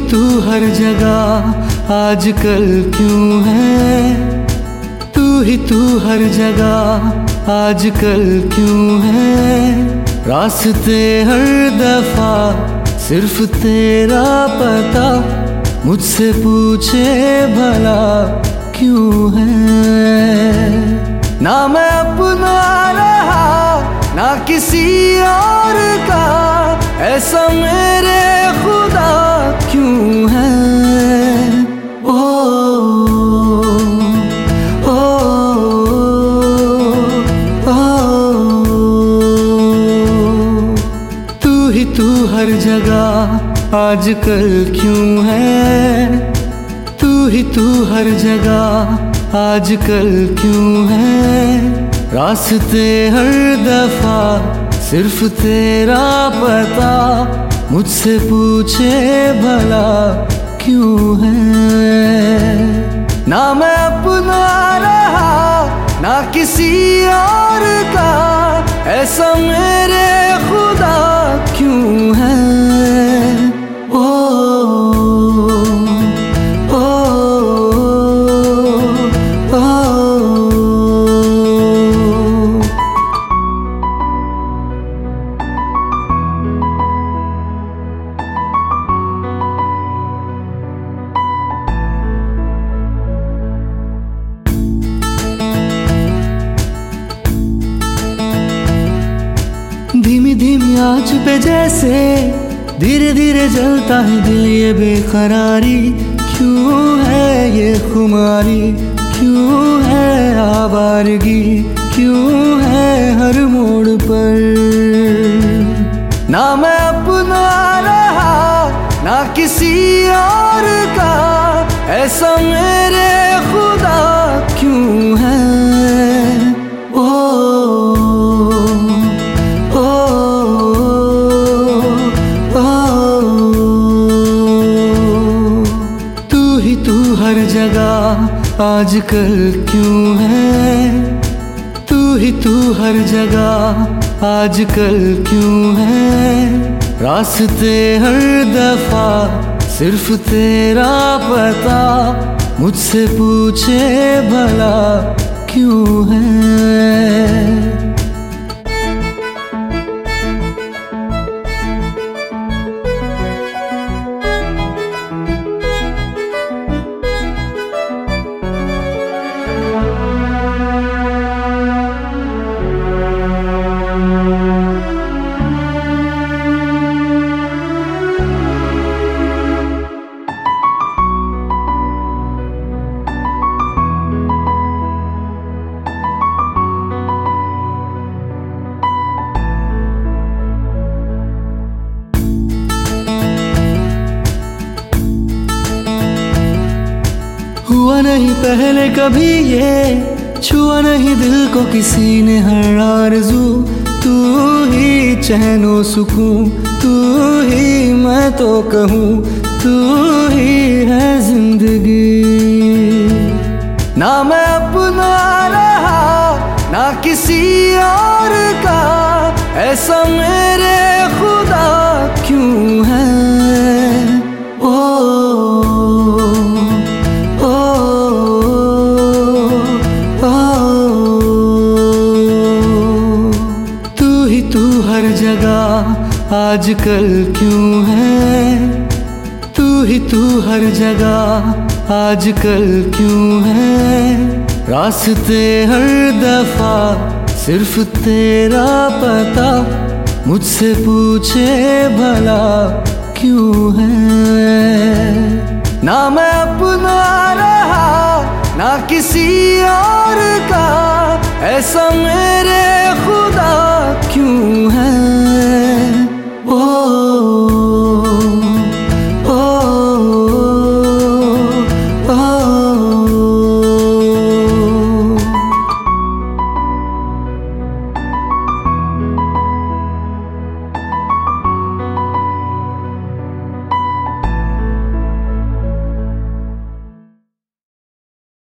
तू हर जगह आजकल क्यों है, तू हर जगह आजकल क्यों है। रास्ते हर दफा सिर्फ तेरा पता, मुझसे पूछे भला क्यों है। ना मैं अपना रहा ना किसी और का, ऐसा मेरे खुदा क्यों है। ओ ओ तू हर जगह आजकल क्यों है, तू हर जगह आजकल क्यों है। रास्ते हर दफा सिर्फ तेरा पता, मुझसे पूछे भला क्यों है। ना मैं अपना रहा ना किसी और का, ऐसा मेरे खुदा क्यों है। ओ ओ ओ धीमी धीमी आँच पे जैसे धीरे धीरे जलता है दिल, ये बेकरारी क्यों है, ये खुमारी क्यों है, आवारगी क्यों है हर मोड़ पर। ना मैं अपना रहा ना किसी और का, ऐसा मेरे खुदा क्यों है। तू हर जगह आजकल क्यों है, तू हर जगह आजकल क्यों है। रास्ते हर दफा सिर्फ तेरा पता, मुझसे पूछे भला क्यों है। हुआ नहीं पहले कभी ये, छुआ नहीं दिल को किसी ने हर आरज़ू। तू ही चैनो सुकून, तू ही मैं तो कहूँ, तू ही है जिंदगी। ना मैं अपना रहा ना किसी और का, ऐसा मेरे खुदा क्यों है। तू हर जगह आजकल क्यों है, तू हर जगह आजकल क्यों है। रास्ते हर दफा सिर्फ तेरा पता, मुझसे पूछे भला क्यों है। ना मैं अपना रहा ना किसी और का, ऐसा मेरे खुदा क्यों है।